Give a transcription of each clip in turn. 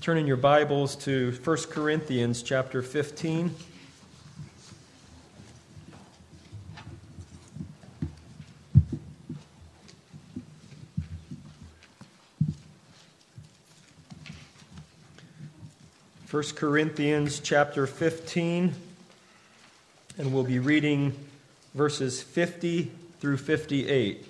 Turn in your Bibles to 1 Corinthians chapter 15. First Corinthians chapter 15, and we'll be reading verses 50 through 58.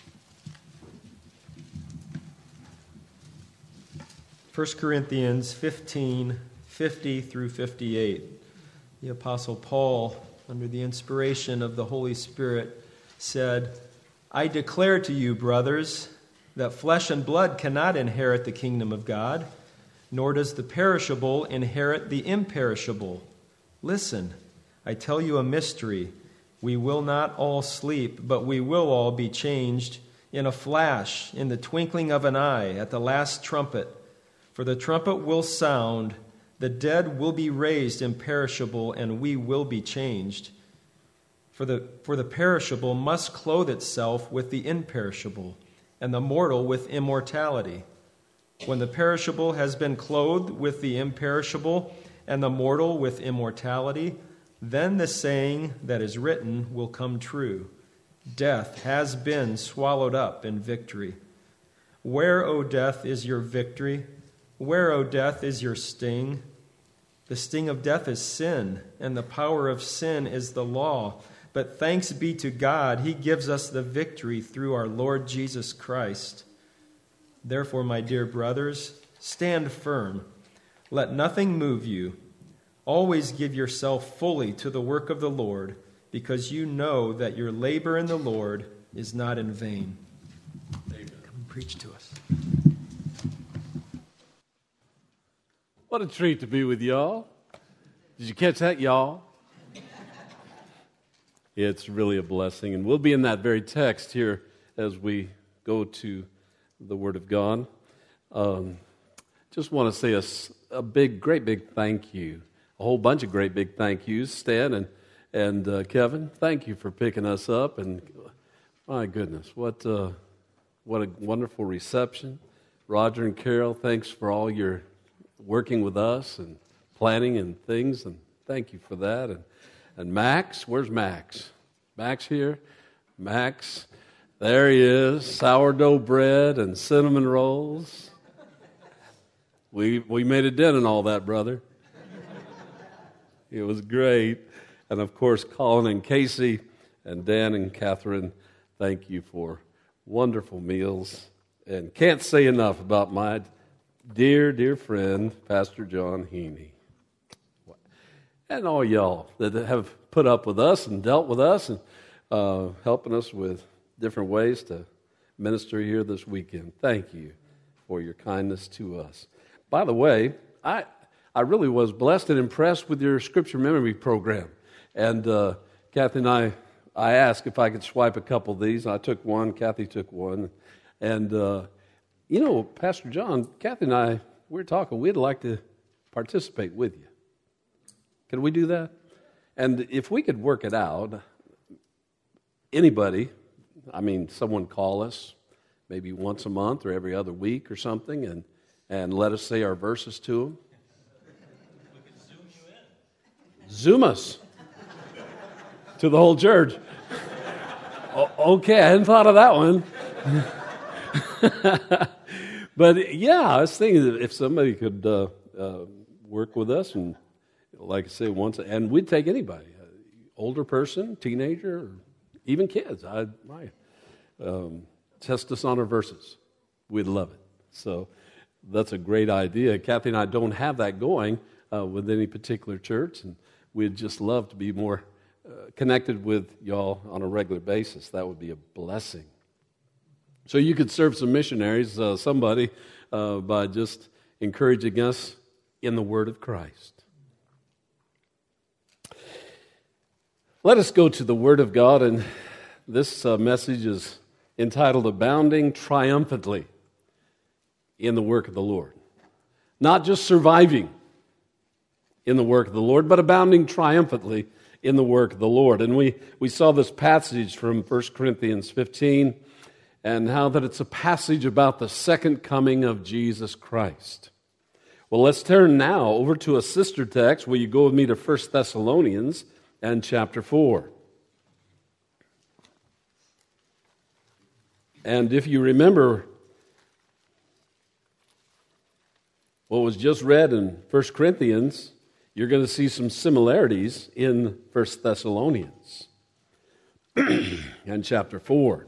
1 Corinthians 15, 50 through 58. The Apostle Paul, under the inspiration of the Holy Spirit, said, "I declare to you, brothers, that flesh and blood cannot inherit the kingdom of God, nor does the perishable inherit the imperishable. Listen, I tell you a mystery. We will not all sleep, but we will all be changed in a flash, in the twinkling of an eye, at the last trumpet. For the trumpet will sound, the dead will be raised imperishable, and we will be changed. For the perishable must clothe itself with the imperishable, and the mortal with immortality. When the perishable has been clothed with the imperishable, and the mortal with immortality, then the saying that is written will come true. Death has been swallowed up in victory. Where, O death, is your victory? Where, O death, is your sting? The sting of death is sin, and the power of sin is the law. But thanks be to God, He gives us the victory through our Lord Jesus Christ. Therefore, my dear brothers, stand firm. Let nothing move you. Always give yourself fully to the work of the Lord, because you know that your labor in the Lord is not in vain." Amen. Come and preach to us. What a treat to be with y'all. Did you catch that, y'all? It's really a blessing, and we'll be in that very text here as we go to the Word of God. Just want to say a great big thank you, a whole bunch of great big thank yous. Stan and Kevin, thank you for picking us up, and my goodness, what a wonderful reception. Roger and Carol, thanks for all your working with us and planning and things, and thank you for that. And Max, where's Max? Max here? Max, there he is, sourdough bread and cinnamon rolls. We made a dent in all that, brother. It was great. And of course, Colin and Casey and Dan and Catherine, thank you for wonderful meals. And can't say enough about my dear friend, Pastor John Heaney. And all y'all that have put up with us and dealt with us and helping us with different ways to minister here this weekend. Thank you for your kindness to us. By the way, I really was blessed and impressed with your scripture memory program. And Kathy and I asked if I could swipe a couple of these. I took one, Kathy took one. And Pastor John, Kathy and I, we were talking, we'd like to participate with you. Can we do that? And if we could work it out, anybody, someone call us maybe once a month or every other week or something and let us say our verses to them. We could Zoom you in. Zoom us to the whole church. Okay, I hadn't thought of that one. But yeah, I was thinking that if somebody could work with us, and like I say, and we'd take anybody, older person, teenager, or even kids. Test us on our verses. We'd love it. So that's a great idea. Kathy and I don't have that going with any particular church, and we'd just love to be more connected with y'all on a regular basis. That would be a blessing. So you could serve some missionaries, somebody, by just encouraging us in the Word of Christ. Let us go to the Word of God, and this message is entitled Abounding Triumphantly in the Work of the Lord. Not just surviving in the work of the Lord, but abounding triumphantly in the work of the Lord. And we saw this passage from 1 Corinthians 15, and how that it's a passage about the second coming of Jesus Christ. Well, let's turn now over to a sister text. Will you go with me to 1 Thessalonians and chapter 4? And if you remember what was just read in 1 Corinthians, you're going to see some similarities in 1 Thessalonians and chapter 4.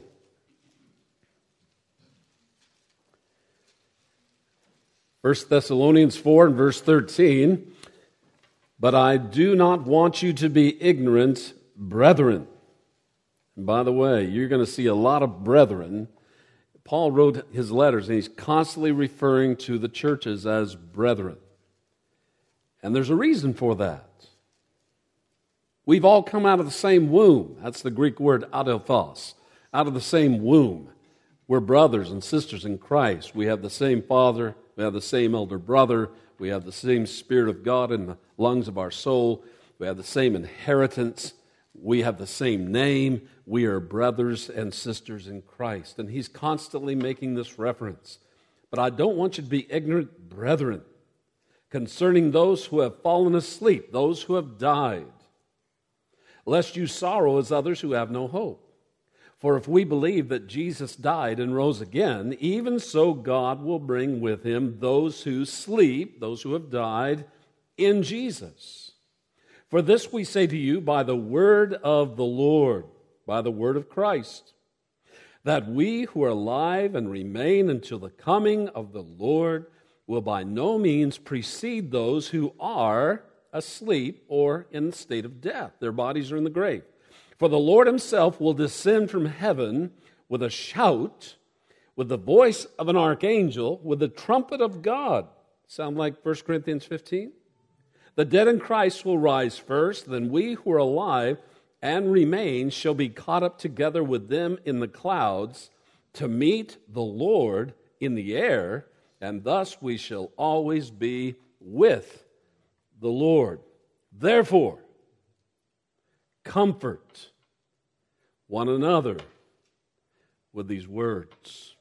First Thessalonians 4 and verse 13, "But I do not want you to be ignorant, brethren." And by the way, you're going to see a lot of brethren. Paul wrote his letters, and he's constantly referring to the churches as brethren. And there's a reason for that. We've all come out of the same womb. That's the Greek word adelphos, out of the same womb. We're brothers and sisters in Christ. We have the same Father. We have the same elder brother. We have the same Spirit of God in the lungs of our soul. We have the same inheritance. We have the same name. We are brothers and sisters in Christ. And he's constantly making this reference. "But I don't want you to be ignorant, brethren, concerning those who have fallen asleep, those who have died, lest you sorrow as others who have no hope. For if we believe that Jesus died and rose again, even so God will bring with him those who sleep," those who have died, "in Jesus. For this we say to you by the word of the Lord," by the word of Christ, "that we who are alive and remain until the coming of the Lord will by no means precede those who are asleep or in the state of death." Their bodies are in the grave. "For the Lord himself will descend from heaven with a shout, with the voice of an archangel, with the trumpet of God." Sound like 1 Corinthians 15? "The dead in Christ will rise first, then we who are alive and remain shall be caught up together with them in the clouds to meet the Lord in the air, and thus we shall always be with the Lord. Therefore, comfort one another with these words."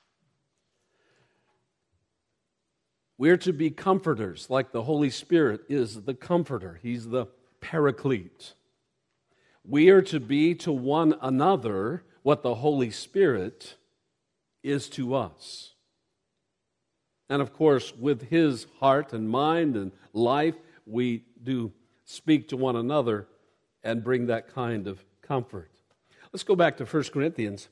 We're to be comforters, like the Holy Spirit is the comforter. He's the paraclete. We are to be to one another what the Holy Spirit is to us. And of course, with his heart and mind and life, we do speak to one another and bring that kind of comfort. Let's go back to 1 Corinthians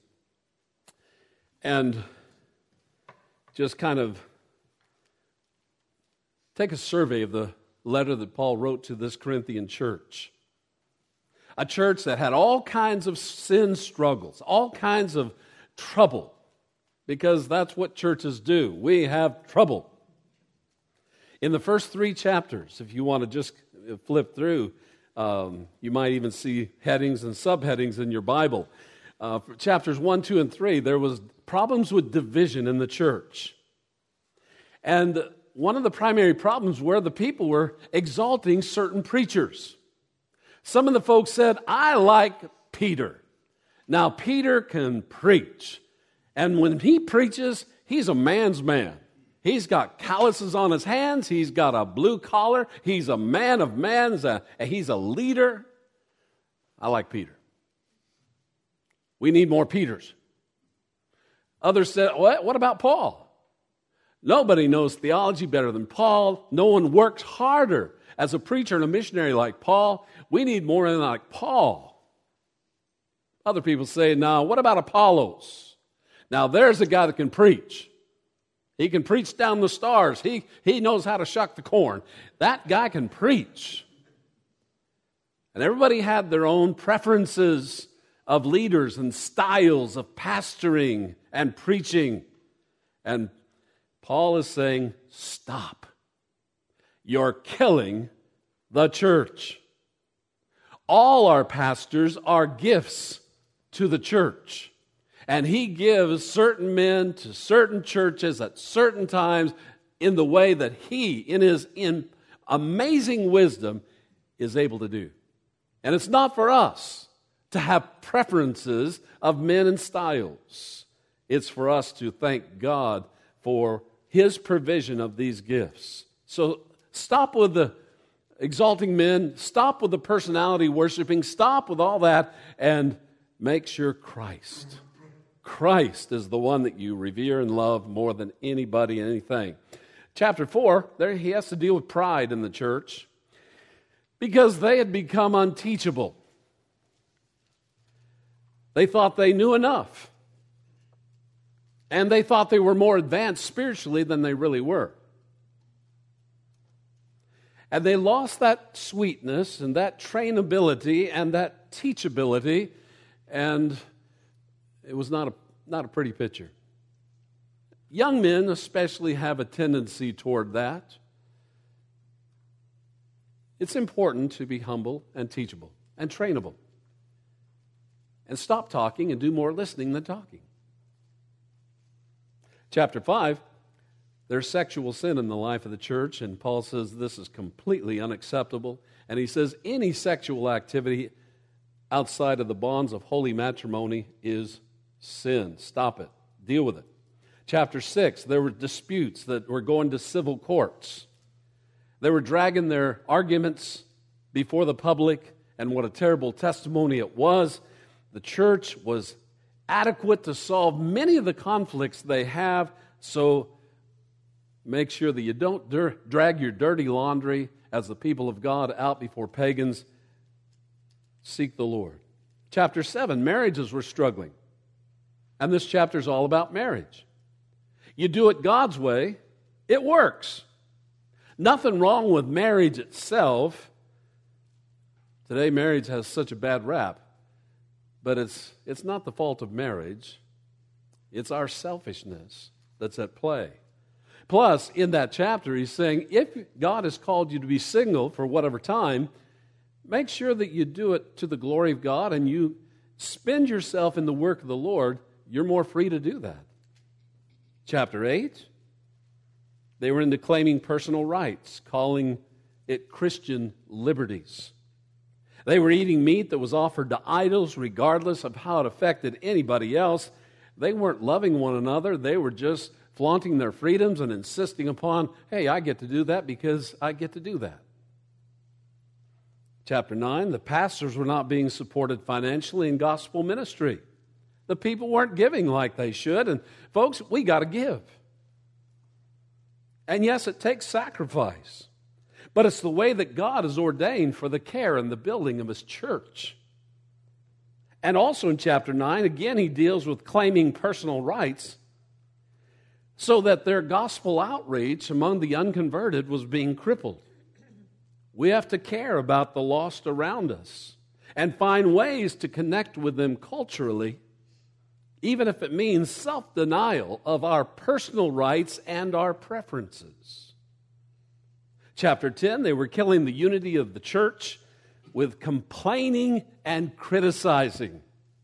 and just kind of take a survey of the letter that Paul wrote to this Corinthian church. A church that had all kinds of sin struggles, all kinds of trouble, because that's what churches do. We have trouble. In the first 3 chapters, if you want to just flip through, you might even see headings and subheadings in your Bible. For chapters 1, 2, and 3, there was problems with division in the church. And one of the primary problems were the people were exalting certain preachers. Some of the folks said, "I like Peter. Now, Peter can preach. And when he preaches, he's a man's man. He's got calluses on his hands. He's got a blue collar. He's a man of men. He's a leader. I like Peter. We need more Peters." Others said, "What about Paul? Nobody knows theology better than Paul. No one works harder as a preacher and a missionary like Paul. We need more than like Paul." Other people say, "Now, what about Apollos? Now, there's a guy that can preach. He can preach down the stars. He knows how to shuck the corn. That guy can preach." And everybody had their own preferences of leaders and styles of pastoring and preaching. And Paul is saying, stop. You're killing the church. All our pastors are gifts to the church. And he gives certain men to certain churches at certain times in the way that he, in his amazing wisdom, is able to do. And it's not for us to have preferences of men and styles. It's for us to thank God for his provision of these gifts So stop with the exalting men, stop with the personality worshiping, stop with all that, and make sure Christ is the one that you revere and love more than anybody and anything. Chapter 4, there he has to deal with pride in the church because they had become unteachable. They thought they knew enough. And they thought they were more advanced spiritually than they really were. And they lost that sweetness and that trainability and that teachability, and it was not a pretty picture. Young men especially have a tendency toward that. It's important to be humble and teachable and trainable. And stop talking and do more listening than talking. Chapter 5, there's sexual sin in the life of the church, and Paul says this is completely unacceptable. And he says any sexual activity outside of the bonds of holy matrimony is sin. Stop it. Deal with it. Chapter 6, there were disputes that were going to civil courts. They were dragging their arguments before the public, and what a terrible testimony it was. The church was adequate to solve many of the conflicts they have, so make sure that you don't drag your dirty laundry as the people of God out before pagans. Seek the Lord. Chapter 7, marriages were struggling. And this chapter is all about marriage. You do it God's way, it works. Nothing wrong with marriage itself. Today, marriage has such a bad rap. But it's not the fault of marriage. It's our selfishness that's at play. Plus, in that chapter, he's saying, if God has called you to be single for whatever time, make sure that you do it to the glory of God and you spend yourself in the work of the Lord. You're more free to do that. Chapter 8, they were into claiming personal rights, calling it Christian liberties. They were eating meat that was offered to idols regardless of how it affected anybody else. They weren't loving one another. They were just flaunting their freedoms and insisting upon, hey, I get to do that because I get to do that. Chapter 9, the pastors were not being supported financially in gospel ministry. The people weren't giving like they should. And folks, we got to give. And yes, it takes sacrifice. But it's the way that God has ordained for the care and the building of His church. And also in chapter 9, again, he deals with claiming personal rights so that their gospel outreach among the unconverted was being crippled. We have to care about the lost around us and find ways to connect with them culturally, even if it means self-denial of our personal rights and our preferences. Chapter 10, they were killing the unity of the church with complaining and criticizing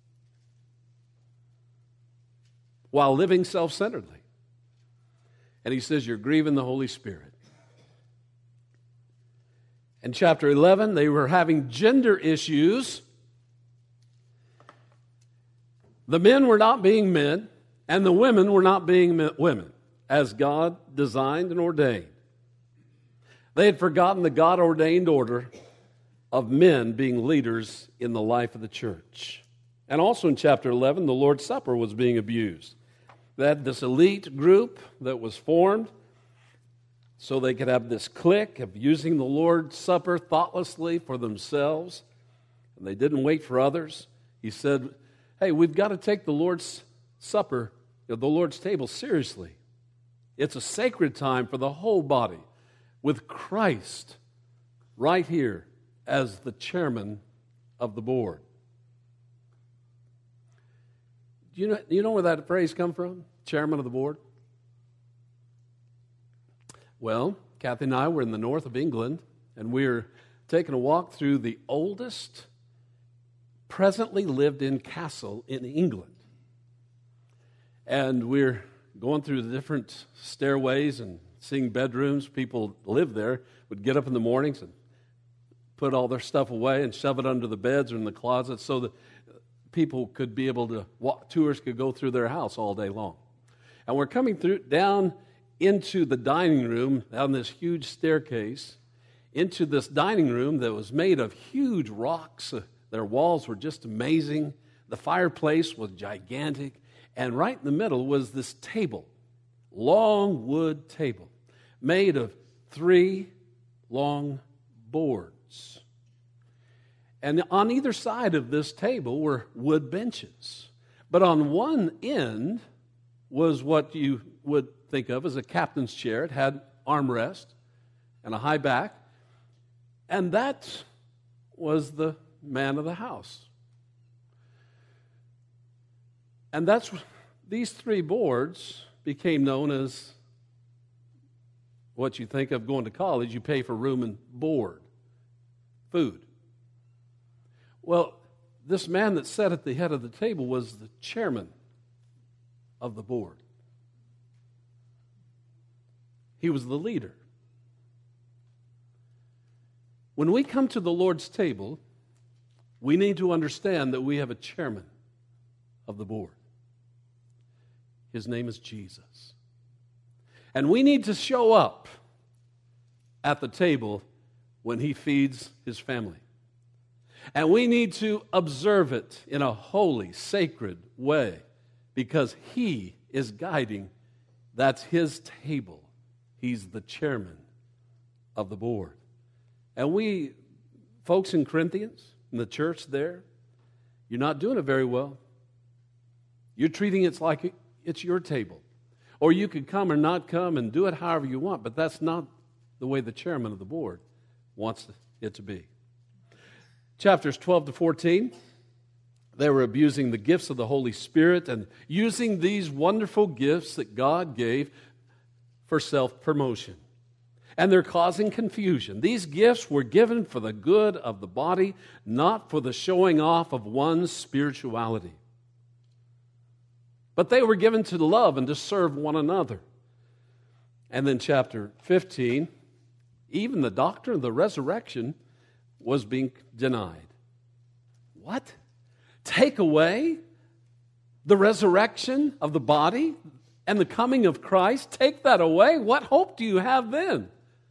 while living self-centeredly. And he says, you're grieving the Holy Spirit. In chapter 11, they were having gender issues. The men were not being men, and the women were not being women, as God designed and ordained. They had forgotten the God-ordained order of men being leaders in the life of the church. And also in chapter 11, the Lord's Supper was being abused. They had this elite group that was formed so they could have this clique of using the Lord's Supper thoughtlessly for themselves. And they didn't wait for others. He said, hey, we've got to take the Lord's Supper, the Lord's table seriously. It's a sacred time for the whole body, with Christ right here as the chairman of the board. Do you know where that phrase comes from? Chairman of the board? Well, Kathy and I were in the north of England, and we were taking a walk through the oldest presently lived-in castle in England. And we're going through the different stairways and seeing bedrooms. People live there, would get up in the mornings and put all their stuff away and shove it under the beds or in the closets so that people could be able to walk, tourists could go through their house all day long. And we're coming through down into the dining room down this huge staircase, into this dining room that was made of huge rocks. Their walls were just amazing. The fireplace was gigantic. And right in the middle was this table, long wood table, made of 3 long boards. And on either side of this table were wood benches. But on one end was what you would think of as a captain's chair. It had armrest and a high back. And that was the man of the house. And these 3 boards became known as what you think of going to college. You pay for room and board, food. Well, this man that sat at the head of the table was the chairman of the board. He was the leader. When we come to the Lord's table, we need to understand that we have a chairman of the board. His name is Jesus. And we need to show up at the table when he feeds his family. And we need to observe it in a holy, sacred way because he is guiding. That's his table. He's the chairman of the board. And we, folks in Corinthians, in the church there, you're not doing it very well. You're treating it like it's your table. Or you could come or not come and do it however you want, but that's not the way the chairman of the board wants it to be. Chapters 12 to 14, they were abusing the gifts of the Holy Spirit and using these wonderful gifts that God gave for self-promotion. And they're causing confusion. These gifts were given for the good of the body, not for the showing off of one's spirituality. But they were given to love and to serve one another. And then chapter 15, even the doctrine of the resurrection was being denied. What? Take away the resurrection of the body and the coming of Christ? Take that away? What hope do you have then?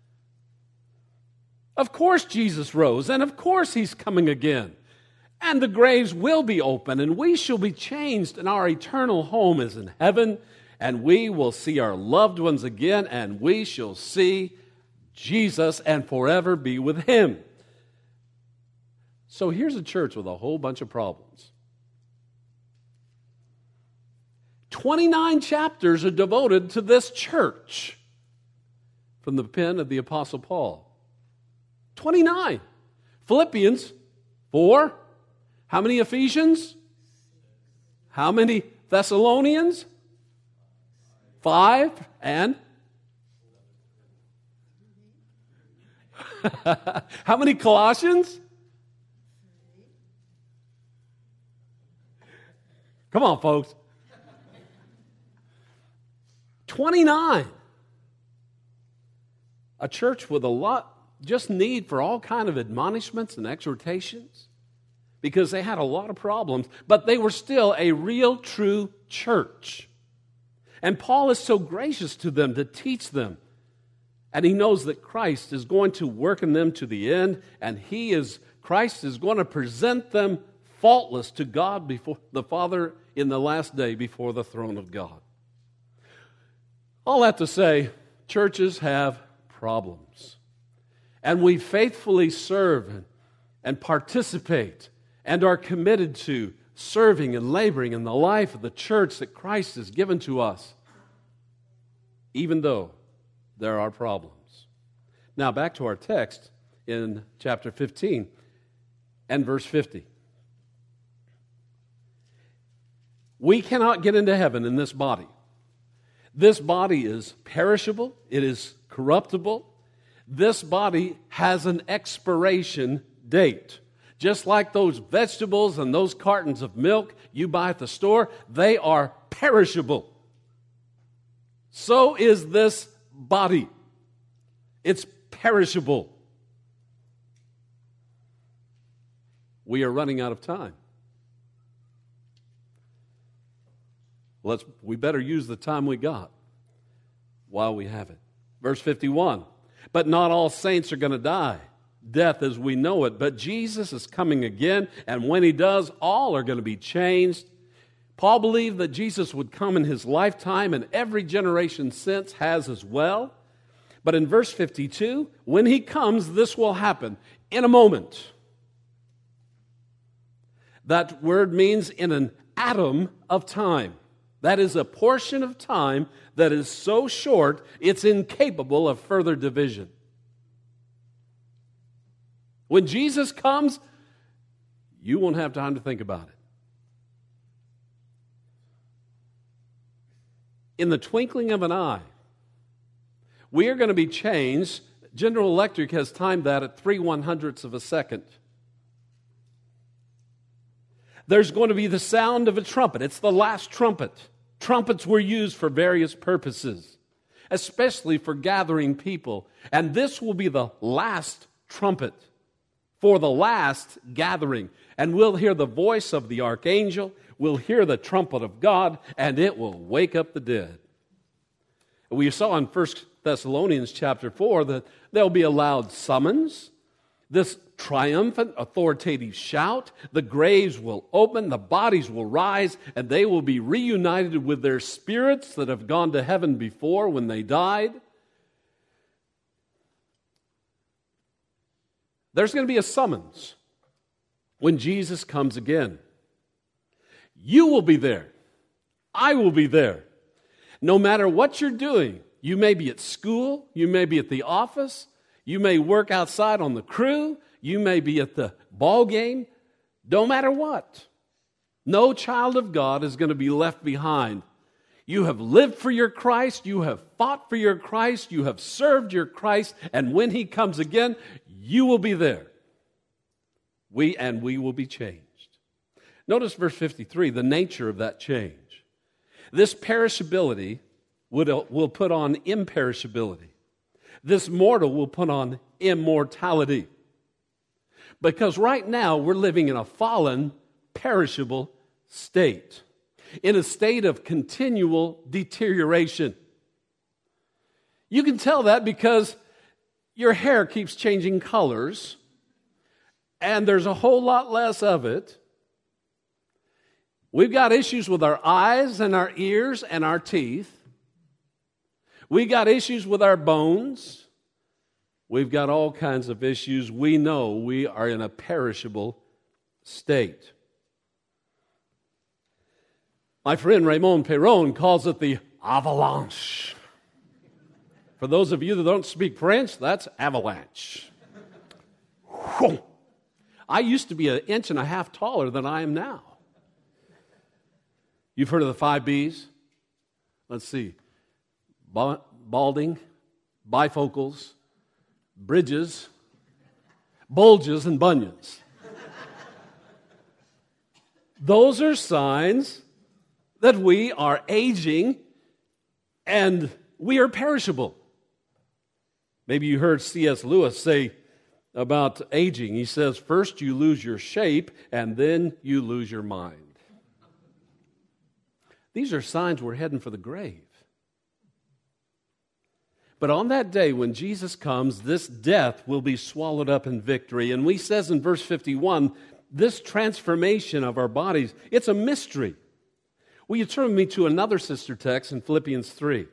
Of course Jesus rose, and of course he's coming again. And the graves will be open, and we shall be changed, and our eternal home is in heaven, and we will see our loved ones again, and we shall see Jesus and forever be with him. So here's a church with a whole bunch of problems. 29 chapters are devoted to this church from the pen of the Apostle Paul. 29. Philippians 4. How many Ephesians? How many Thessalonians? 5. And? How many Colossians? Come on, folks. 29. A church with a lot, just need for all kind of admonishments and exhortations because they had a lot of problems, but they were still a real, true church. And Paul is so gracious to them to teach them. And he knows that Christ is going to work in them to the end, and Christ is going to present them faultless to God before the Father in the last day before the throne of God. All that to say, churches have problems. And we faithfully serve and participate and are committed to serving and laboring in the life of the church that Christ has given to us, even though there are problems. Now back to our text in chapter 15 and verse 50. We cannot get into heaven in this body. This body is perishable. It is corruptible. This body has an expiration date. Just like those vegetables and those cartons of milk you buy at the store, they are perishable. So is this body. It's perishable. We are running out of time. We better use the time we got. while we have it. Verse 51, but not all saints are going to die. Death as we know it, but Jesus is coming again, and when he does, all are going to be changed. Paul believed that Jesus would come in his lifetime, and every generation since has as well. But in verse 52, when he comes, this will happen in a moment. That word means in an atom of time. That is a portion of time that is so short, it's incapable of further division. When Jesus comes, you won't have time to think about it. In the twinkling of an eye, we are going to be changed. General Electric has timed that at 3/100ths of a second. There's going to be the sound of a trumpet. It's the last trumpet. Trumpets were used for various purposes, especially for gathering people. And this will be the last trumpet for the last gathering. And we'll hear the voice of the archangel, we'll hear the trumpet of God, and it will wake up the dead. We saw in 1 Thessalonians chapter 4 that there'll be a loud summons, this triumphant, authoritative shout, the graves will open, the bodies will rise, and they will be reunited with their spirits that have gone to heaven before when they died. There's going to be a summons when Jesus comes again. You will be there. I will be there. No matter what you're doing, you may be at school, you may be at the office, you may work outside on the crew, you may be at the ball game, no matter what. No child of God is going to be left behind. You have lived for your Christ, you have fought for your Christ, you have served your Christ, and when he comes again, you will be there. We will be changed. Notice verse 53, the nature of that change. This perishability will put on imperishability. This mortal will put on immortality. Because right now we're living in a fallen, perishable state. In a state of continual deterioration. You can tell that because your hair keeps changing colors, and there's a whole lot less of it. We've got issues with our eyes and our ears and our teeth. We've got issues with our bones. We've got all kinds of issues. We know we are in a perishable state. My friend Raymond Perron calls it the avalanche. For those of you that don't speak French, that's avalanche. I used to be 1.5 inches taller than I am now. You've heard of the 5 B's? Let's see. Balding, bifocals, bridges, bulges, and bunions. Those are signs that we are aging and we are perishable. Maybe you heard C.S. Lewis say about aging. He says, first you lose your shape and then you lose your mind. These are signs we're heading for the grave. But on that day when Jesus comes, this death will be swallowed up in victory. And we says in verse 51, this transformation of our bodies, it's a mystery. Will you turn with me to another sister text in Philippians 3?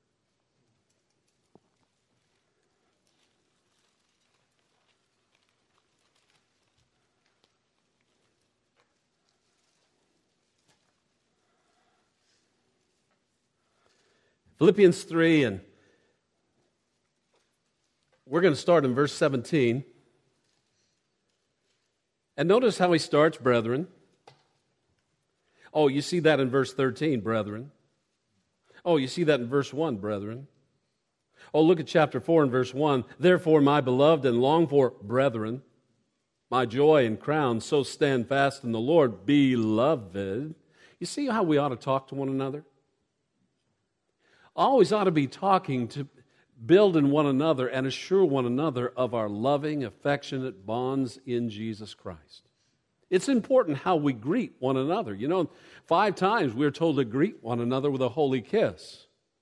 Philippians 3, and we're going to start in verse 17. And notice how he starts, brethren. Oh, you see that in verse 13, brethren. Oh, you see that in verse 1, brethren. Oh, look at chapter 4 and verse 1. Therefore, my beloved and longed for brethren, my joy and crown, so stand fast in the Lord, beloved. You see how we ought to talk to one another? Always ought to be talking to build in one another and assure one another of our loving, affectionate bonds in Jesus Christ. It's important how we greet one another. You know, 5 times we're told to greet one another with a holy kiss.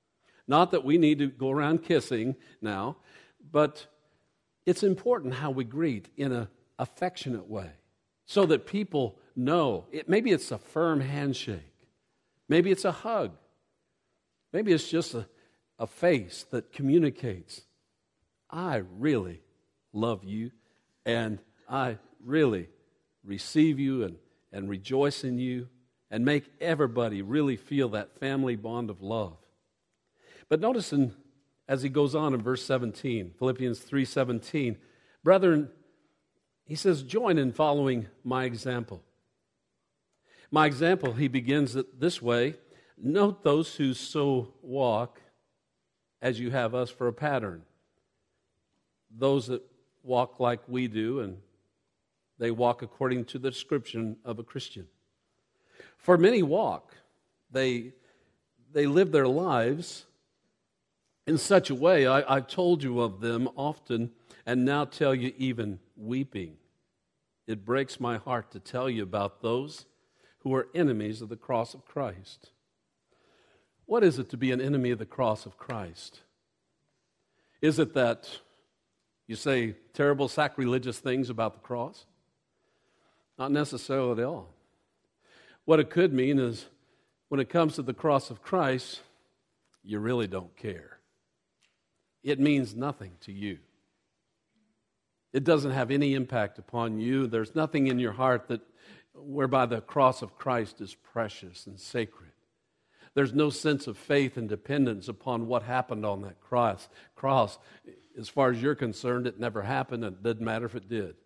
Not that we need to go around kissing now, but it's important how we greet in an affectionate way so that people know. Maybe it's a firm handshake. Maybe it's a hug. Maybe it's just a face that communicates, I really love you, and I really receive you and rejoice in you, and make everybody really feel that family bond of love. But notice as he goes on in verse 17, Philippians 3:17, brethren, he says, join in following my example. My example, he begins it this way, note those who so walk as you have us for a pattern. Those that walk like we do, and they walk according to the description of a Christian. For many walk, they live their lives in such a way, I've told you of them often, and now tell you even weeping. It breaks my heart to tell you about those who are enemies of the cross of Christ. What is it to be an enemy of the cross of Christ? Is it that you say terrible sacrilegious things about the cross? Not necessarily at all. What it could mean is when it comes to the cross of Christ, you really don't care. It means nothing to you. It doesn't have any impact upon you. There's nothing in your heart whereby the cross of Christ is precious and sacred. There's no sense of faith and dependence upon what happened on that cross. As far as you're concerned, it never happened, and it doesn't matter if it did.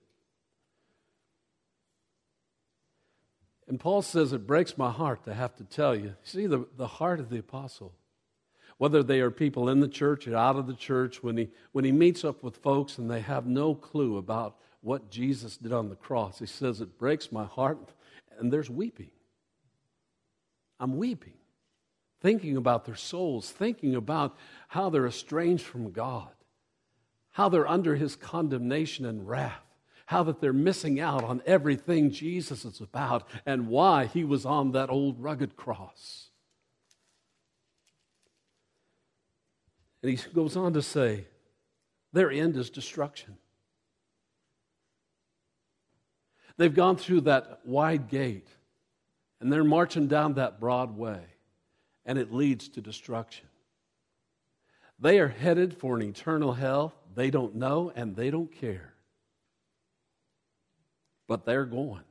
And Paul says, it breaks my heart to have to tell you. See, the heart of the apostle, whether they are people in the church or out of the church, when he meets up with folks and they have no clue about what Jesus did on the cross, he says, it breaks my heart, and there's weeping. I'm weeping, thinking about their souls, thinking about how they're estranged from God, how they're under His condemnation and wrath, how that they're missing out on everything Jesus is about, and why He was on that old rugged cross. And he goes on to say, their end is destruction. They've gone through that wide gate, and they're marching down that broad way, and it leads to destruction. They are headed for an eternal hell. They don't know, and they don't care. But they're going.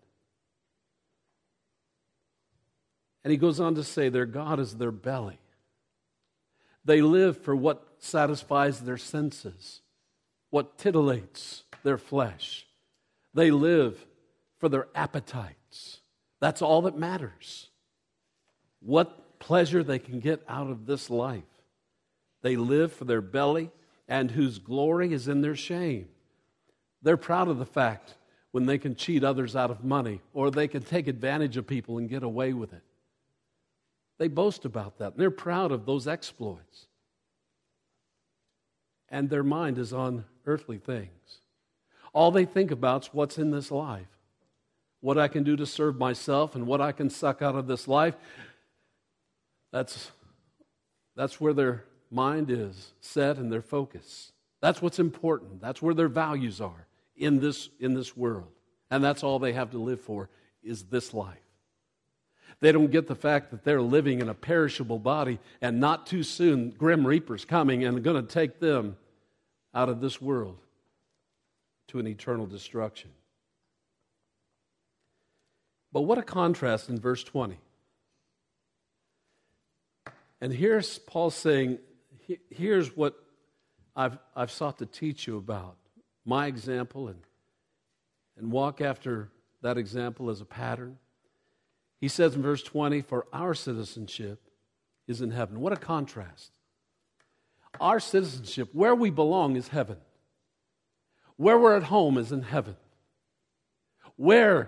And he goes on to say, their God is their belly. They live for what satisfies their senses, what titillates their flesh. They live for their appetites. That's all that matters. What pleasure they can get out of this life. They live for their belly, and whose glory is in their shame. They're proud of the fact when they can cheat others out of money, or they can take advantage of people and get away with it. They boast about that. They're proud of those exploits. And their mind is on earthly things. All they think about is what's in this life. What I can do to serve myself and what I can suck out of this life. That's where their mind is set and their focus. That's what's important. That's where their values are in this world. And that's all they have to live for is this life. They don't get the fact that they're living in a perishable body, and not too soon, grim reaper's coming and going to take them out of this world to an eternal destruction. But what a contrast in verse 20. And here's Paul saying, here's what I've sought to teach you about. My example, and walk after that example as a pattern. He says in verse 20, for our citizenship is in heaven. What a contrast. Our citizenship, where we belong, is heaven. Where we're at home is in heaven. Where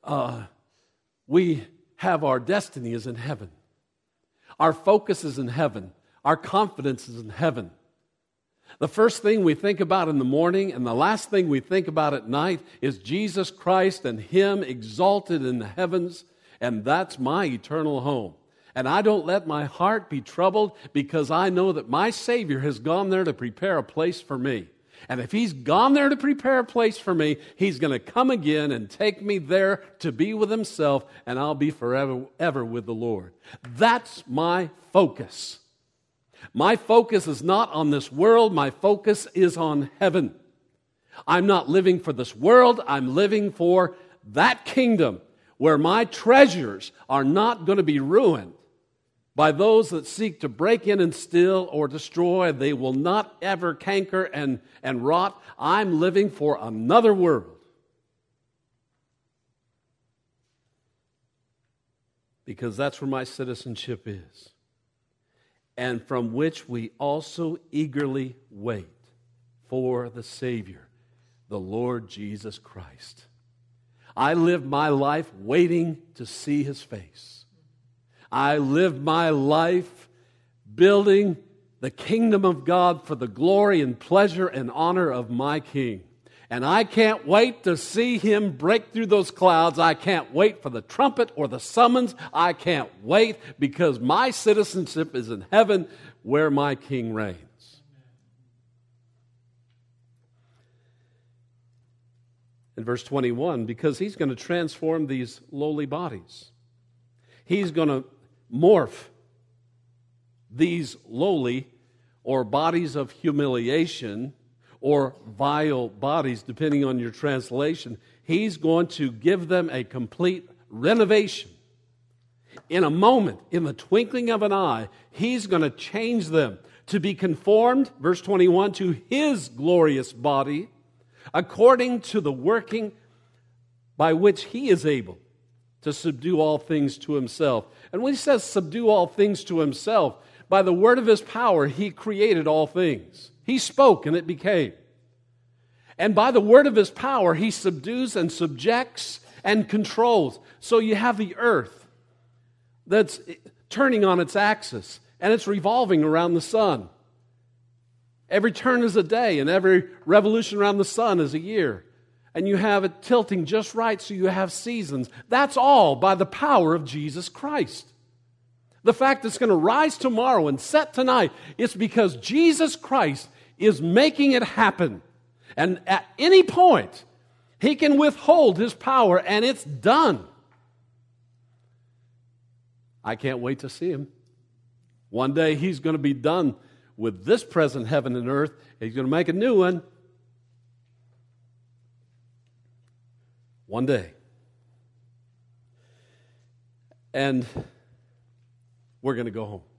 we have our destiny is in heaven. Our focus is in heaven. Our confidence is in heaven. The first thing we think about in the morning and the last thing we think about at night is Jesus Christ and Him exalted in the heavens, and that's my eternal home. And I don't let my heart be troubled because I know that my Savior has gone there to prepare a place for me. And if He's gone there to prepare a place for me, He's going to come again and take me there to be with Himself, and I'll be forever ever with the Lord. That's my focus. My focus is not on this world. My focus is on heaven. I'm not living for this world. I'm living for that kingdom where my treasures are not going to be ruined by those that seek to break in and steal or destroy. They will not ever canker and rot. I'm living for another world. Because that's where my citizenship is. And from which we also eagerly wait for the Savior, the Lord Jesus Christ. I live my life waiting to see His face. I live my life building the kingdom of God for the glory and pleasure and honor of my King. And I can't wait to see Him break through those clouds. I can't wait for the trumpet or the summons. I can't wait because my citizenship is in heaven where my King reigns. In verse 21, because He's going to transform these lowly bodies. He's going to morph these lowly or bodies of humiliation or vile bodies, depending on your translation. He's going to give them a complete renovation. In a moment, in the twinkling of an eye, He's going to change them to be conformed, verse 21, to His glorious body, according to the working by which He is able to subdue all things to Himself. And when He says subdue all things to Himself, by the word of His power, He created all things. He spoke and it became. And by the word of His power, He subdues and subjects and controls. So you have the earth that's turning on its axis and it's revolving around the sun. Every turn is a day, and every revolution around the sun is a year. And you have it tilting just right so you have seasons. That's all by the power of Jesus Christ. The fact it's going to rise tomorrow and set tonight, it's because Jesus Christ is making it happen. And at any point, He can withhold His power, and it's done. I can't wait to see Him. One day He's going to be done with this present heaven and earth. He's going to make a new one. One day. And we're going to go home.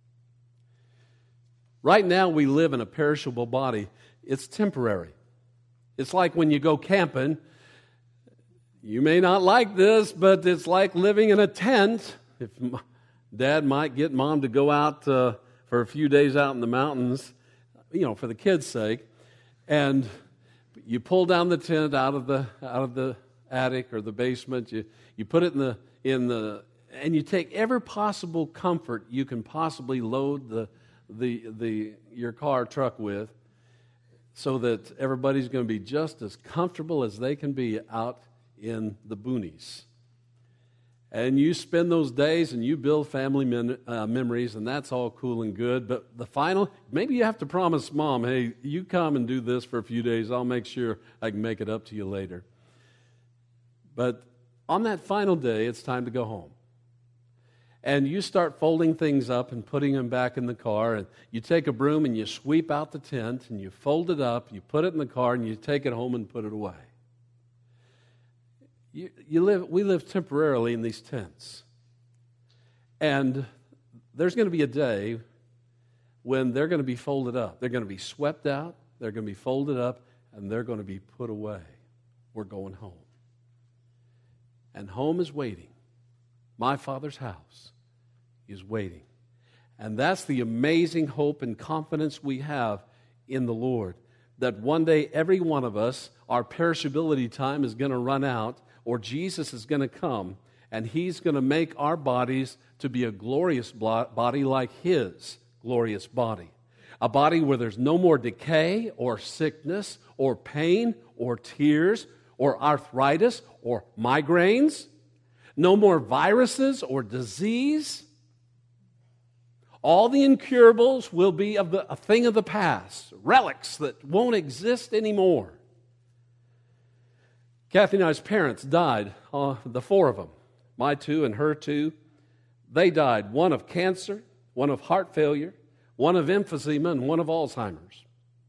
Right now we live in a perishable body. It's temporary. It's like when you go camping. You may not like this, but it's like living in a tent. If Dad might get Mom to go out for a few days out in the mountains, for the kids' sake, and you pull down the tent out of the attic or the basement. You put it in the and you take every possible comfort you can possibly load your car truck with, so that everybody's going to be just as comfortable as they can be out in the boonies. And you spend those days and you build family memories, and that's all cool and good. But the final, maybe you have to promise Mom, hey, you come and do this for a few days. I'll make sure I can make it up to you later. But on that final day, it's time to go home. And you start folding things up and putting them back in the car. And you take a broom and you sweep out the tent and you fold it up, you put it in the car, and you take it home and put it away. We live temporarily in these tents. And there's going to be a day when they're going to be folded up. They're going to be swept out, they're going to be folded up, and they're going to be put away. We're going home. And home is waiting. My Father's house is waiting. And that's the amazing hope and confidence we have in the Lord. That one day every one of us, our perishability time is going to run out, or Jesus is going to come, and He's going to make our bodies to be a glorious body like His glorious body. A body where there's no more decay or sickness or pain or tears or arthritis or migraines. No more viruses or disease. All the incurables will be a thing of the past, relics that won't exist anymore. Kathy and I's parents died, the four of them, my two and her two. They died, one of cancer, one of heart failure, one of emphysema, and one of Alzheimer's.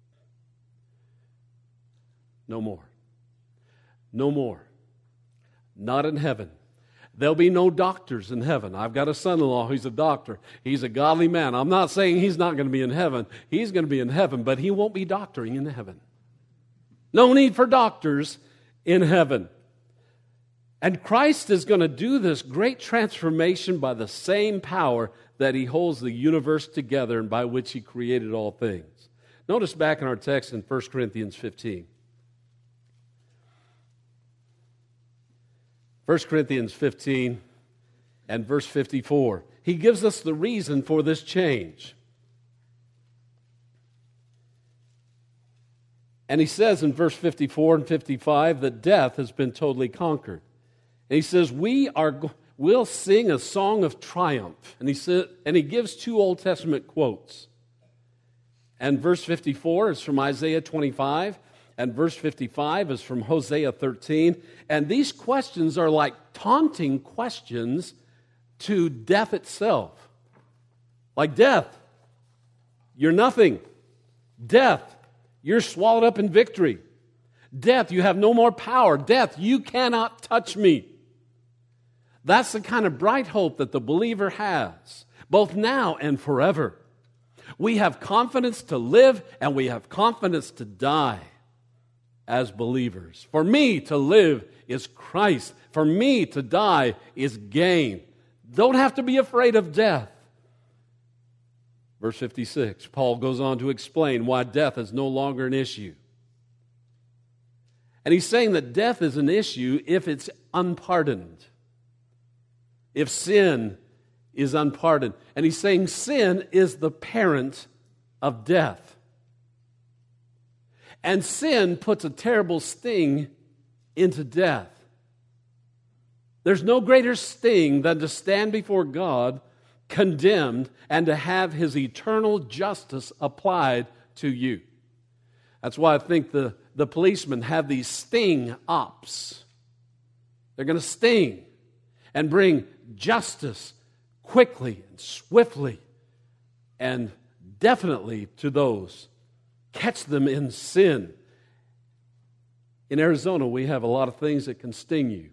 No more. No more. Not in heaven. There'll be no doctors in heaven. I've got a son-in-law who's a doctor. He's a godly man. I'm not saying he's not going to be in heaven. He's going to be in heaven, but he won't be doctoring in heaven. No need for doctors in heaven. And Christ is going to do this great transformation by the same power that He holds the universe together and by which He created all things. Notice back in our text in 1 Corinthians 15. 1 Corinthians 15 and verse 54. He gives us the reason for this change. And he says in verse 54 and 55 that death has been totally conquered. And he says, we'll sing a song of triumph. And he gives two Old Testament quotes. And verse 54 is from Isaiah 25. And verse 55 is from Hosea 13. And these questions are like taunting questions to death itself. Like, death, you're nothing. Death, you're swallowed up in victory. Death, you have no more power. Death, you cannot touch me. That's the kind of bright hope that the believer has, both now and forever. We have confidence to live and we have confidence to die as believers. For me to live is Christ. For me to die is gain. Don't have to be afraid of death. Verse 56, Paul goes on to explain why death is no longer an issue. And he's saying that death is an issue if it's unpardoned. If sin is unpardoned. And he's saying sin is the parent of death. And sin puts a terrible sting into death. There's no greater sting than to stand before God condemned and to have His eternal justice applied to you. That's why I think the policemen have these sting ops. They're going to sting and bring justice quickly and swiftly and definitely to those. Catch them in sin. In Arizona, we have a lot of things that can sting you.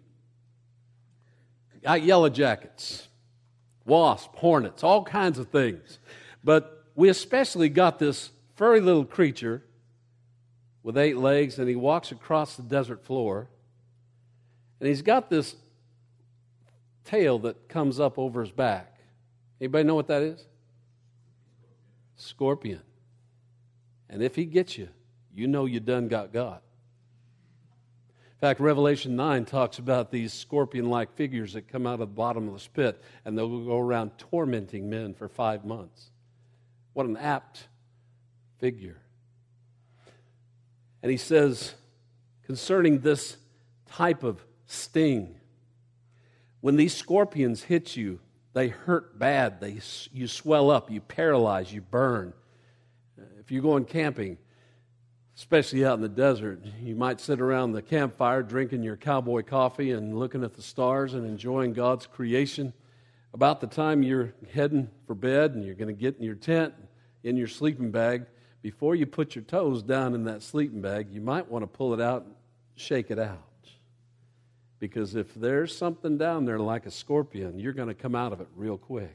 Got yellow jackets, wasp, hornets, all kinds of things. But we especially got this furry little creature with 8 legs, and he walks across the desert floor. And he's got this tail that comes up over his back. Anybody know what that is? Scorpion. And if he gets you, you know you done got God. In fact, Revelation 9 talks about these scorpion-like figures that come out of the bottomless pit, and they'll go around tormenting men for 5 months. What an apt figure. And he says, concerning this type of sting, when these scorpions hit you, they hurt bad. You swell up, you paralyze, you burn. If you're going camping, especially out in the desert, you might sit around the campfire drinking your cowboy coffee and looking at the stars and enjoying God's creation. About the time you're heading for bed and you're going to get in your tent, in your sleeping bag, before you put your toes down in that sleeping bag, you might want to pull it out and shake it out. Because if there's something down there like a scorpion, you're going to come out of it real quick.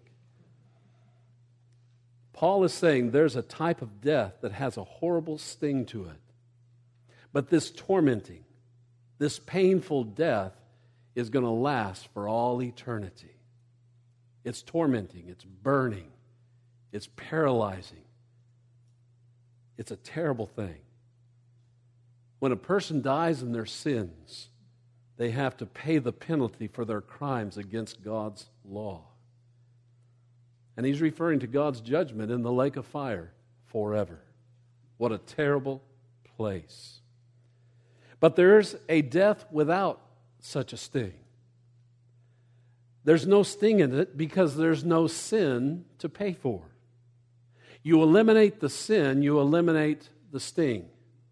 Paul is saying there's a type of death that has a horrible sting to it. But this tormenting, this painful death is going to last for all eternity. It's tormenting, it's burning, it's paralyzing. It's a terrible thing. When a person dies in their sins, they have to pay the penalty for their crimes against God's law. And he's referring to God's judgment in the lake of fire forever. What a terrible place. But there's a death without such a sting. There's no sting in it because there's no sin to pay for. You eliminate the sin, you eliminate the sting.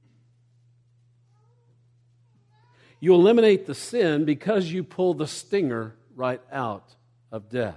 You eliminate the sin because you pull the stinger right out of death.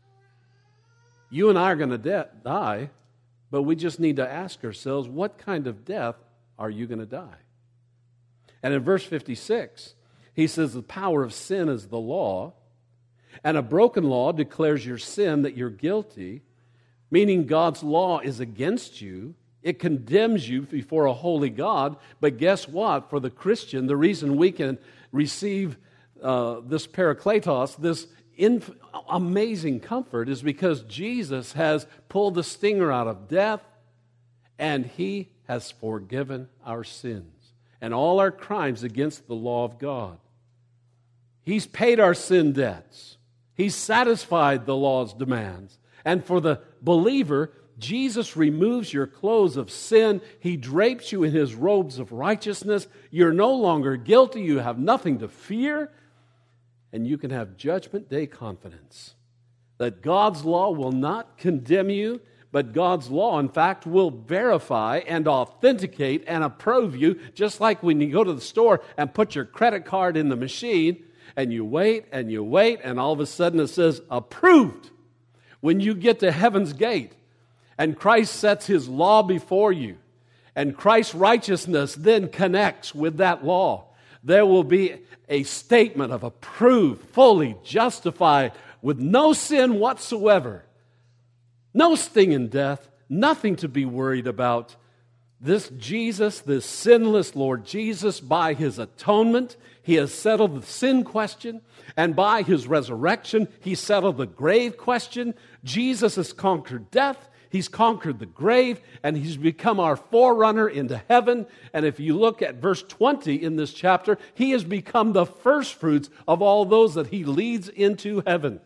You and I are going to die, but we just need to ask ourselves, what kind of death are you going to die? And in verse 56, he says the power of sin is the law, and a broken law declares your sin that you're guilty, meaning God's law is against you. It condemns you before a holy God. But guess what? For the Christian, the reason we can receive this parakletos, this amazing comfort, is because Jesus has pulled the stinger out of death, and He has forgiven our sins and all our crimes against the law of God. He's paid our sin debts. He's satisfied the law's demands. And for the believer, Jesus removes your clothes of sin. He drapes you in His robes of righteousness. You're no longer guilty. You have nothing to fear. And you can have judgment day confidence that God's law will not condemn you, but God's law, in fact, will verify and authenticate and approve you, just like when you go to the store and put your credit card in the machine, and you wait, and all of a sudden it says, approved. When you get to heaven's gate, and Christ sets His law before you, and Christ's righteousness then connects with that law, there will be a statement of approved, fully justified, with no sin whatsoever, no sting in death, nothing to be worried about. This Jesus, this sinless Lord Jesus, by His atonement, He has settled the sin question, and by His resurrection, He settled the grave question. Jesus has conquered death, He's conquered the grave, and He's become our forerunner into heaven. And if you look at verse 20 in this chapter, He has become the firstfruits of all those that He leads into heaven.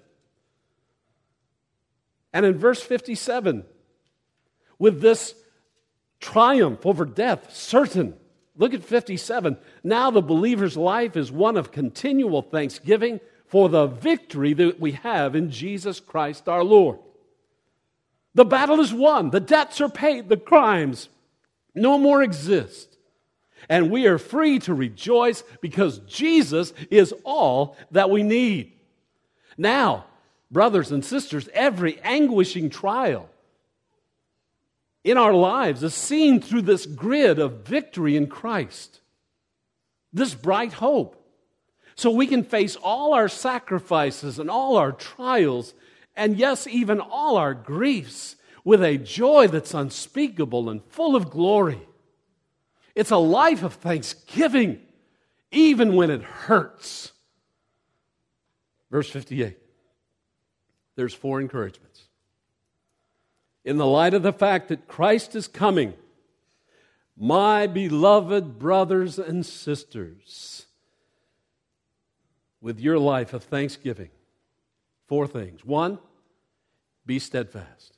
And in verse 57, with this triumph over death certain, look at 57. Now the believer's life is one of continual thanksgiving for the victory that we have in Jesus Christ our Lord. The battle is won. The debts are paid. The crimes no more exist. And we are free to rejoice because Jesus is all that we need. Now, brothers and sisters, every anguishing trial in our lives is seen through this grid of victory in Christ, this bright hope. So we can face all our sacrifices and all our trials, and yes, even all our griefs, with a joy that's unspeakable and full of glory. It's a life of thanksgiving, even when it hurts. Verse 58. There's 4 encouragements. In the light of the fact that Christ is coming, my beloved brothers and sisters, with your life of thanksgiving, 4 things. 1, be steadfast.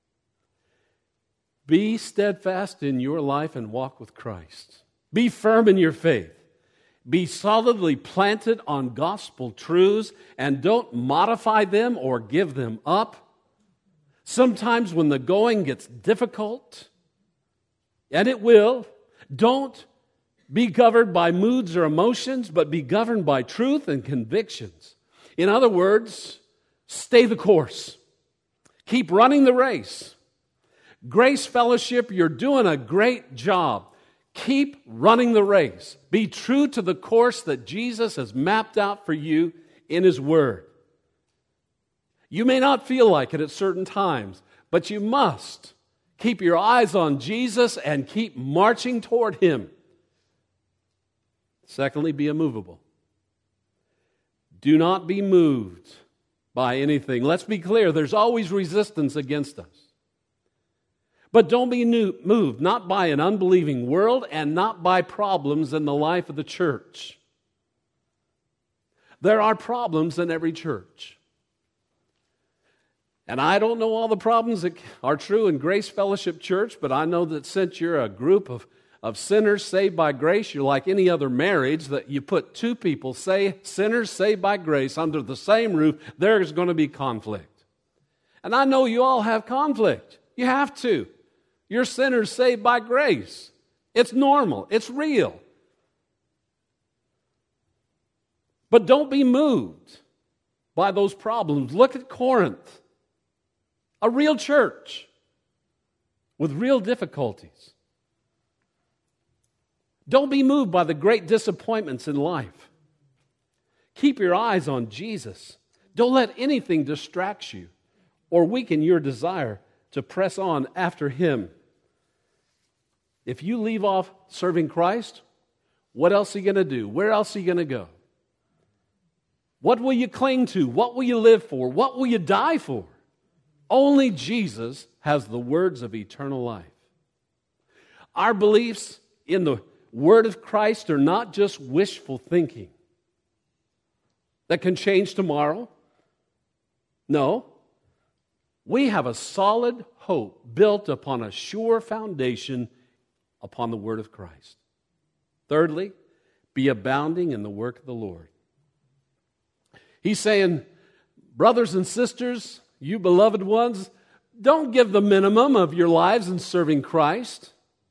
Be steadfast in your life and walk with Christ. Be firm in your faith. Be solidly planted on gospel truths and don't modify them or give them up. Sometimes when the going gets difficult, and it will, don't be governed by moods or emotions, but be governed by truth and convictions. In other words, stay the course. Keep running the race. Grace Fellowship, you're doing a great job. Keep running the race. Be true to the course that Jesus has mapped out for you in His Word. You may not feel like it at certain times, but you must keep your eyes on Jesus and keep marching toward Him. Secondly, be immovable. Do not be moved by anything. Let's be clear, there's always resistance against us. But don't be moved, not by an unbelieving world and not by problems in the life of the church. There are problems in every church. And I don't know all the problems that are true in Grace Fellowship Church, but I know that since you're a group of sinners saved by grace, you're like any other marriage, that you put 2 people, sinners saved by grace, under the same roof, there's going to be conflict. And I know you all have conflict. You have to. You're sinners saved by grace. It's normal. It's real. But don't be moved by those problems. Look at Corinth, a real church with real difficulties. Don't be moved by the great disappointments in life. Keep your eyes on Jesus. Don't let anything distract you or weaken your desire to press on after Him. If you leave off serving Christ, what else are you going to do? Where else are you going to go? What will you cling to? What will you live for? What will you die for? Only Jesus has the words of eternal life. Our beliefs in the Word of Christ are not just wishful thinking that can change tomorrow. No, we have a solid hope built upon a sure foundation upon the Word of Christ. Thirdly, be abounding in the work of the Lord. He's saying, brothers and sisters, you beloved ones, don't give the minimum of your lives in serving Christ,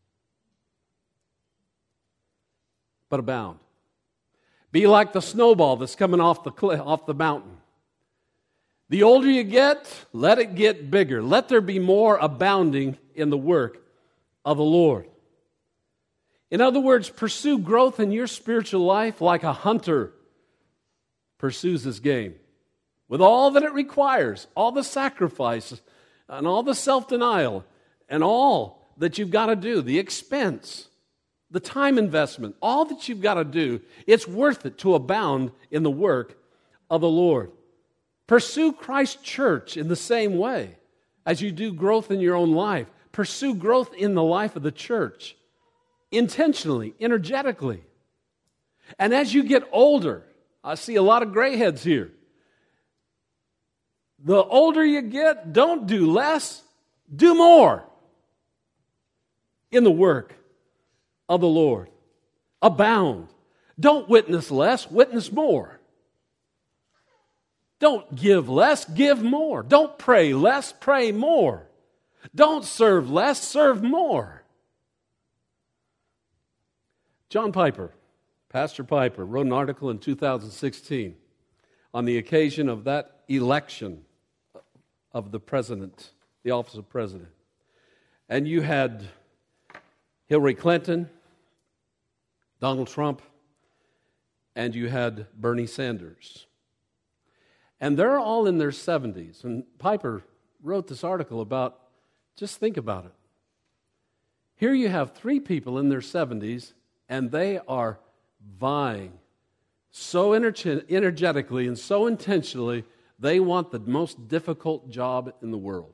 but abound. Be like the snowball that's coming off the mountain. The older you get, let it get bigger. Let there be more abounding in the work of the Lord. In other words, pursue growth in your spiritual life like a hunter pursues his game, with all that it requires, all the sacrifice and all the self-denial and all that you've got to do, the expense, the time investment, all that you've got to do. It's worth it to abound in the work of the Lord. Pursue Christ's church in the same way as you do growth in your own life. Pursue growth in the life of the church intentionally, energetically. And as you get older, I see a lot of gray heads here. The older you get, don't do less, do more in the work of the Lord. Abound. Don't witness less, witness more. Don't give less, give more. Don't pray less, pray more. Don't serve less, serve more. John Piper, Pastor Piper, wrote an article in 2016 on the occasion of that election of the president, the office of president. And you had Hillary Clinton, Donald Trump, and you had Bernie Sanders. And they're all in their 70s. And Piper wrote this article about, just think about it. Here you have three people in their 70s, and they are vying so energetically and so intentionally, they want the most difficult job in the world.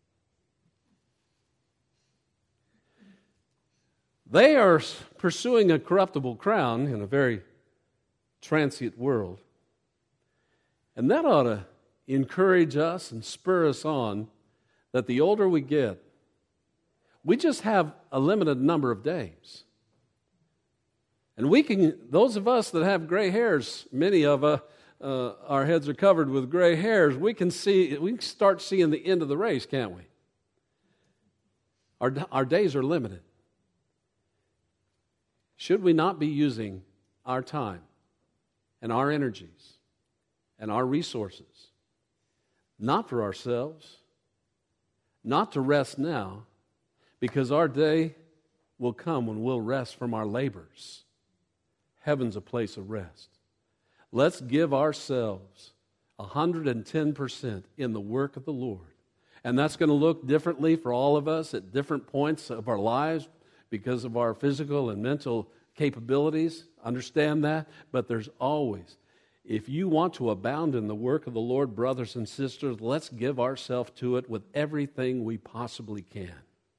They are pursuing a corruptible crown in a very transient world. And that ought to encourage us and spur us on that the older we get, we just have a limited number of days. And we can, those of us that have gray hairs, many of our heads are covered with gray hairs, we can start seeing the end of the race, can't we? Our days are limited. Should we not be using our time and our energies and our resources not for ourselves, not to rest now, because our day will come when we'll rest from our labors. Heaven's a place of rest. Let's give ourselves 110% in the work of the Lord. And that's going to look differently for all of us at different points of our lives because of our physical and mental capabilities. Understand that. But there's always, if you want to abound in the work of the Lord, brothers and sisters, let's give ourselves to it with everything we possibly can.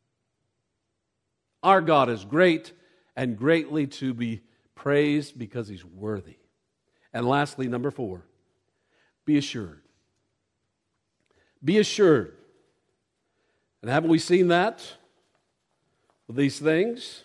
Our God is great and greatly to be praised because He's worthy. And lastly, number 4, be assured. Be assured. And haven't we seen that with these things?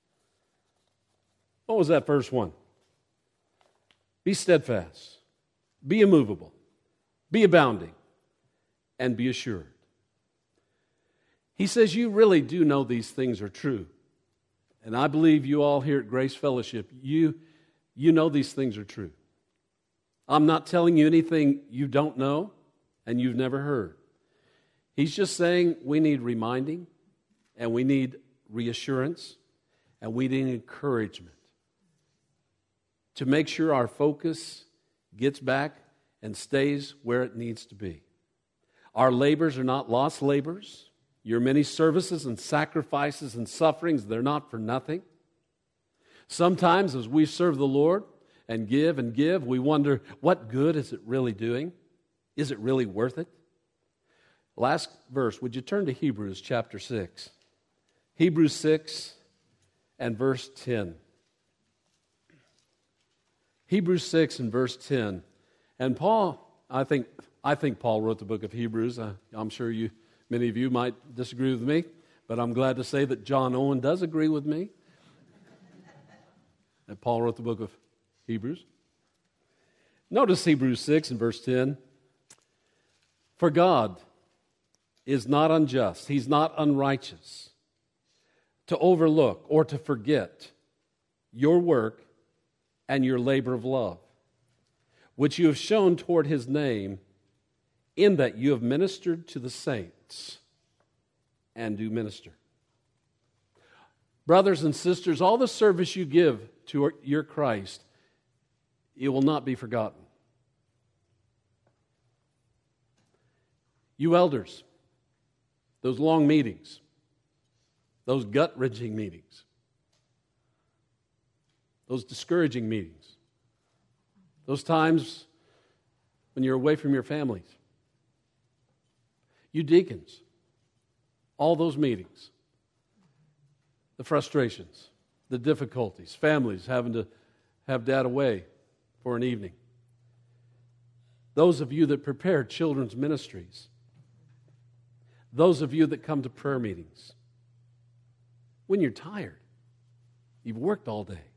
What was that first one? Be steadfast, be immovable, be abounding, and be assured. He says, you really do know these things are true. And I believe you all here at Grace Fellowship, you know these things are true. I'm not telling you anything you don't know and you've never heard. He's just saying we need reminding, and we need reassurance, and we need encouragement to make sure our focus gets back and stays where it needs to be. Our labors are not lost labors. Your many services and sacrifices and sufferings, they're not for nothing. Sometimes as we serve the Lord and give, we wonder, what good is it really doing? Is it really worth it? Last verse, would you turn to Hebrews chapter 6? Hebrews 6 and verse 10. Hebrews 6 and verse 10. And Paul, I think Paul wrote the book of Hebrews. I'm sure many of you might disagree with me, but I'm glad to say that John Owen does agree with me. That Paul wrote the book of Hebrews. Notice Hebrews 6 and verse 10. For God is not unjust, He's not unrighteous, to overlook or to forget your work and your labor of love, which you have shown toward His name, in that you have ministered to the saints and do minister. Brothers and sisters, all the service you give to your Christ, it will not be forgotten. You elders, those long meetings, those gut-wrenching meetings, those discouraging meetings, those times when you're away from your families, you deacons, all those meetings, the frustrations, the difficulties, families having to have dad away for an evening. Those of you that prepare children's ministries, those of you that come to prayer meetings, when you're tired, you've worked all day,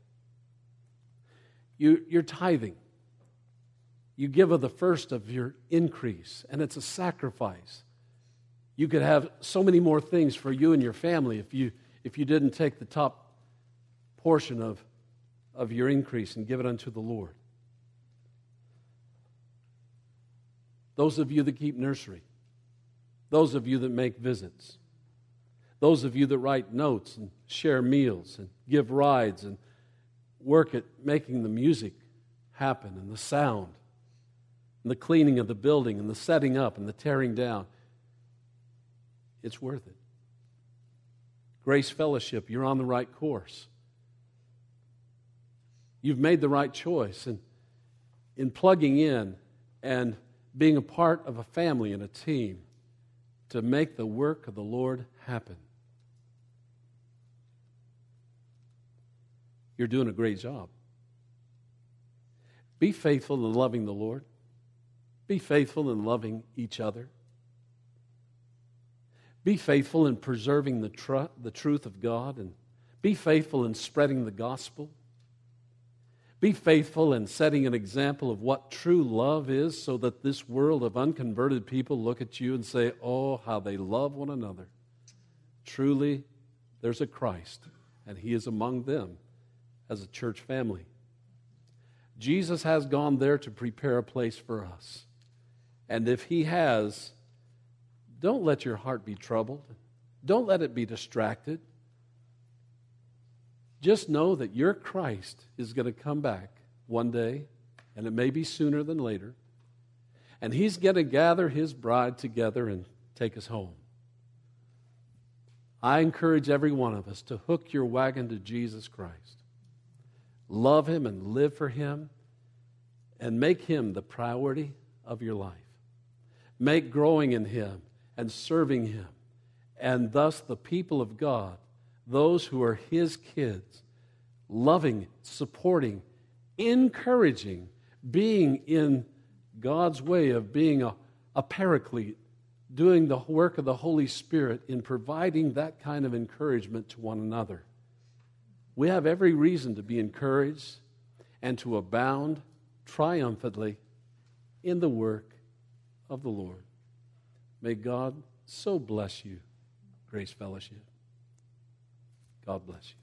you're tithing, you give of the first of your increase, and it's a sacrifice. You could have so many more things for you and your family if you didn't take the top portion of your increase and give it unto the Lord. Those of you that keep nursery, those of you that make visits, those of you that write notes and share meals and give rides and work at making the music happen and the sound and the cleaning of the building and the setting up and the tearing down, it's worth it. Grace Fellowship, you're on the right course. You've made the right choice in plugging in and being a part of a family and a team to make the work of the Lord happen. You're doing a great job. Be faithful in loving the Lord. Be faithful in loving each other. Be faithful in preserving the truth of God, and be faithful in spreading the gospel. Be faithful in setting an example of what true love is, so that this world of unconverted people look at you and say, oh, how they love one another. Truly, there's a Christ, and He is among them as a church family. Jesus has gone there to prepare a place for us. And if He has, don't let your heart be troubled. Don't let it be distracted. Just know that your Christ is going to come back one day, and it may be sooner than later, and He's going to gather His bride together and take us home. I encourage every one of us to hook your wagon to Jesus Christ. Love Him and live for Him, and make Him the priority of your life. Make growing in Him and serving Him, and thus the people of God, those who are His kids, loving, supporting, encouraging, being in God's way of being a paraclete, doing the work of the Holy Spirit in providing that kind of encouragement to one another. We have every reason to be encouraged and to abound triumphantly in the work of the Lord. May God so bless you Grace Fellowship. God bless you.